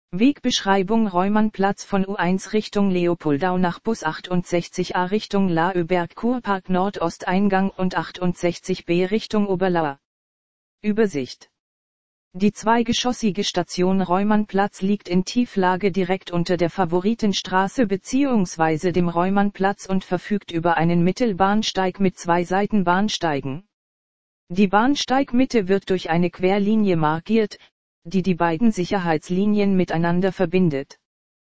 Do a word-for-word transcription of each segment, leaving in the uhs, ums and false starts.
Wegbeschreibung: Reumannplatz von U eins Richtung Leopoldau nach Bus achtundsechzig a Richtung Laöberg Kurpark Nordosteingang und achtundsechzig b Richtung Oberlauer. Übersicht: Die zweigeschossige Station Reumannplatz liegt in Tieflage direkt unter der Favoritenstraße bzw. dem Reumannplatz und verfügt über einen Mittelbahnsteig mit zwei Seitenbahnsteigen. Die Bahnsteigmitte wird durch eine Querlinie markiert, die die beiden Sicherheitslinien miteinander verbindet.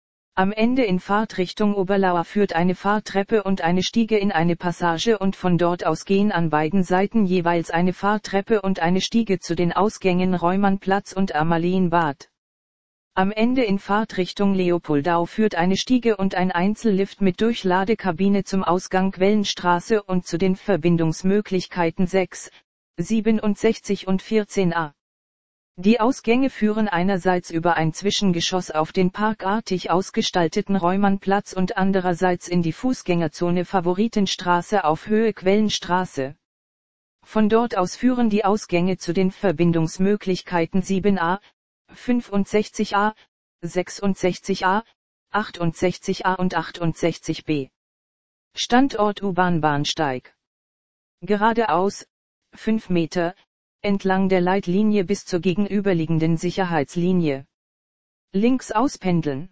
Am Ende in Fahrtrichtung Oberlauer führt eine Fahrtreppe und eine Stiege in eine Passage und von dort aus gehen an beiden Seiten jeweils eine Fahrtreppe und eine Stiege zu den Ausgängen Reumannplatz und Amalienbad. Am Ende in Fahrtrichtung Leopoldau führt eine Stiege und ein Einzellift mit Durchladekabine zum Ausgang Quellenstraße und zu den Verbindungsmöglichkeiten sechs, siebenundsechzig und vierzehn a. Die Ausgänge führen einerseits über ein Zwischengeschoss auf den parkartig ausgestalteten Reumannplatz und andererseits in die Fußgängerzone Favoritenstraße auf Höhe Quellenstraße. Von dort aus führen die Ausgänge zu den Verbindungsmöglichkeiten sieben a, fünfundsechzig a, sechsundsechzig a, achtundsechzig a und achtundsechzig b. Standort U-Bahn-Bahnsteig. Geradeaus, fünf Meter, entlang der Leitlinie bis zur gegenüberliegenden Sicherheitslinie. Links auspendeln.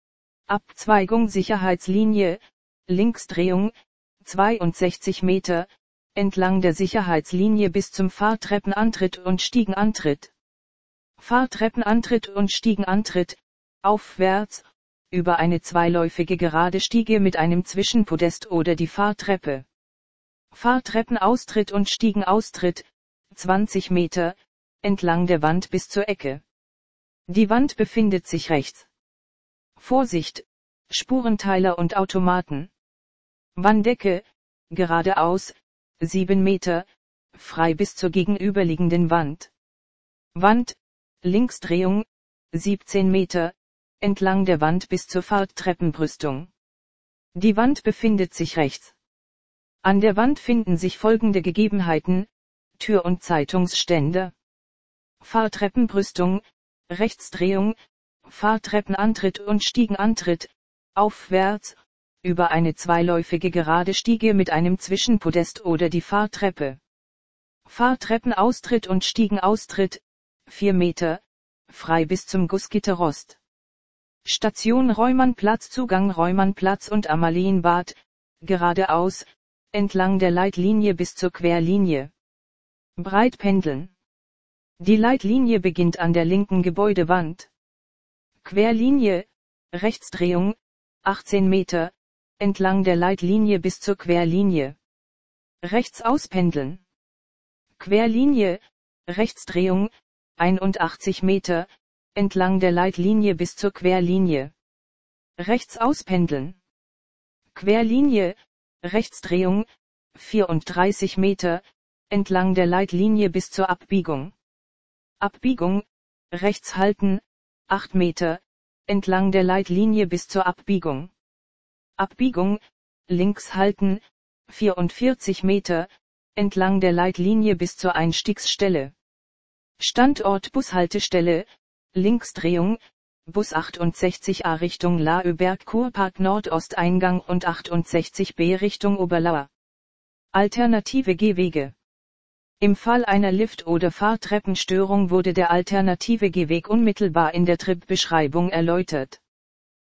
Abzweigung Sicherheitslinie, Linksdrehung, zweiundsechzig Meter, entlang der Sicherheitslinie bis zum Fahrtreppenantritt und Stiegenantritt. Fahrtreppenantritt und Stiegenantritt, aufwärts, über eine zweiläufige gerade Stiege mit einem Zwischenpodest oder die Fahrtreppe. Fahrtreppenaustritt und Stiegenaustritt, zwanzig Meter, entlang der Wand bis zur Ecke. Die Wand befindet sich rechts. Vorsicht, Spurenteiler und Automaten. Wanddecke, geradeaus, sieben Meter, frei bis zur gegenüberliegenden Wand. Wand, Linksdrehung, siebzehn Meter, entlang der Wand bis zur Fahrtreppenbrüstung. Die Wand befindet sich rechts. An der Wand finden sich folgende Gegebenheiten: Tür- und Zeitungsstände. Fahrtreppenbrüstung, Rechtsdrehung, Fahrtreppenantritt und Stiegenantritt, aufwärts, über eine zweiläufige gerade Stiege mit einem Zwischenpodest oder die Fahrtreppe. Fahrtreppenaustritt und Stiegenaustritt, vier Meter, frei bis zum Gussgitterrost. Station Reumannplatz, Zugang Reumannplatz und Amalienbad, geradeaus, entlang der Leitlinie bis zur Querlinie. Breit pendeln. Die Leitlinie beginnt an der linken Gebäudewand. Querlinie, Rechtsdrehung, achtzehn Meter, entlang der Leitlinie bis zur Querlinie. Rechts auspendeln. Querlinie, Rechtsdrehung, einundachtzig Meter, entlang der Leitlinie bis zur Querlinie. Rechts auspendeln. Querlinie, Rechtsdrehung, vierunddreißig Meter, entlang der Leitlinie bis zur Abbiegung. Abbiegung, rechts halten, acht Meter, entlang der Leitlinie bis zur Abbiegung. Abbiegung, links halten, vierundvierzig Meter, entlang der Leitlinie bis zur Einstiegsstelle. Standort Bushaltestelle, Linksdrehung, Bus achtundsechzig a Richtung Laöberg Kurpark Nordosteingang und achtundsechzig b Richtung Oberlauer. Alternative Gehwege. Im Fall einer Lift- oder Fahrtreppenstörung wurde der alternative Gehweg unmittelbar in der Tripbeschreibung erläutert.